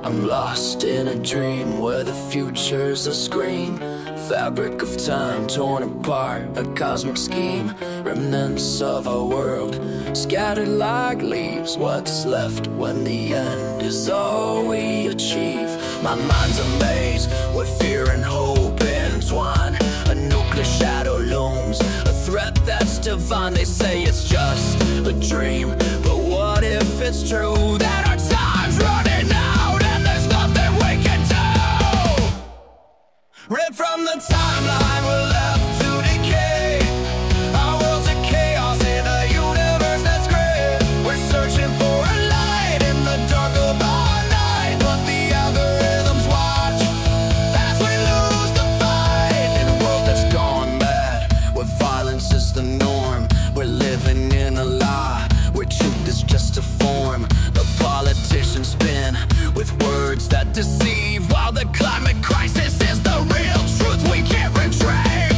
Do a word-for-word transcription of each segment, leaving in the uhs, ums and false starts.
I'm lost in a dream where the future's a scream. Fabric of time torn apart, a cosmic scheme. Remnants of our world scattered like leaves. What's left when the end is all we achieve? My mind's a maze where fear and hope entwine. A nuclear shadow looms, a threat that's divine. They say it's just a dream, but what if it's true that our time's running out and there's nothing we can do? Ripped from the timeline, we're left to decay. Our world's a chaos in a universe that's gray. We're searching for a light in the dark of our night, but the algorithms watch as we lose the fight. In a world that's gone mad, where violence is the norm. We're living in a lie where truth is just a form. The politicians spin with words that deceive, while the climate crisis is the real truth we can't retrieve.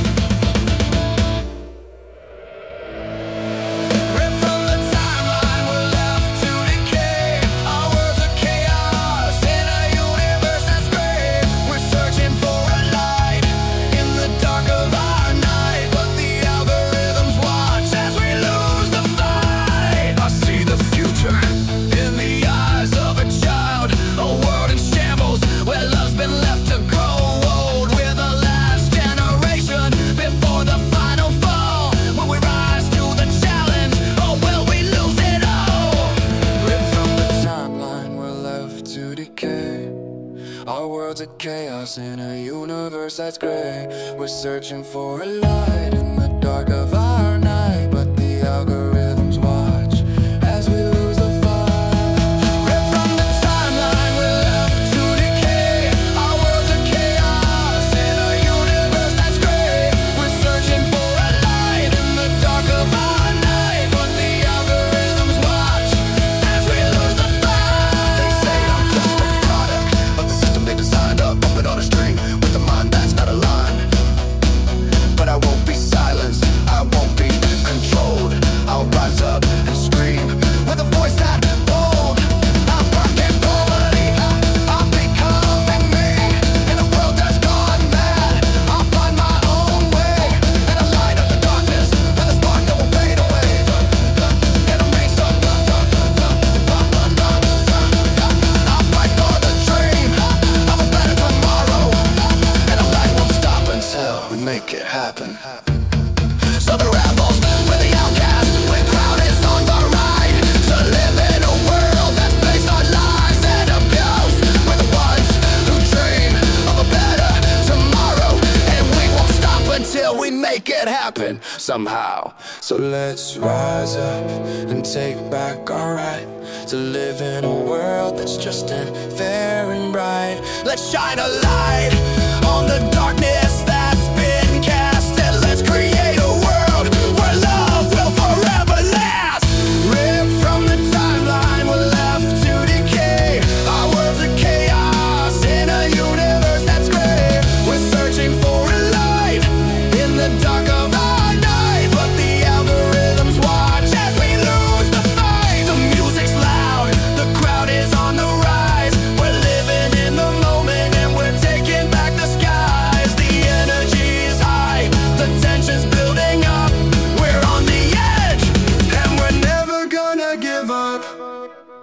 Ripped from the timeline, we're left to decay. Our world's a chaos in a universe that's gray. We're searching for a light in the dark of our night, but the algorithms watch as we lose the fight. I see the future in the eyes of a child, a world in shambles where love's been left to grow old. We're the last generation before the final fall. Will we rise to the challenge, or will we lose it all? Ripped from the timeline, we're left to decay. Our world's a chaos in a universe that's gray. We're searching for a light in the dark of our night, but the algorithms watch as we lose the fight. Ripped from the timeline, we're left to decay. Our world's a chaos in a universe that's gray. We're searching for a light in the dark of our night, but the algorithms watch as we lose the fight. They say I'm just a product of the system they designed, up puppet on a string with a mind that's not aligned. But I won't be silenced, I won't be controlled. I'll rise up and scream with a voice that bold. I'm breaking poverty, I'm becoming me. In a world that's gone mad, I'll find my own way. And a light of the darkness, with a spark that will fade away. It'll make some I'll fight for the dream of a better tomorrow. And a light won't stop until we make it happen. So the rebels, we're the outcasts, we're proud is on the right. To live in a world that's based on lies and abuse. We're the ones who dream of a better tomorrow, and we won't stop until we make it happen somehow. So let's rise up and take back our right to live in a world that's just and fair and bright. Let's shine a light on the darkness that's been cast, and let's create a world where love will forever last. Ripped from the timeline, we're left to decay. Our world's a chaos in a universe that's gray. We're searching for a light in the dark of our night, but the algorithms watch as we lose the fight. The music's loud, the crowd is on the rise. We're living in the moment and we're taking back the skies. The energy is high, the tension's building up. We're on the edge and we're never gonna give up.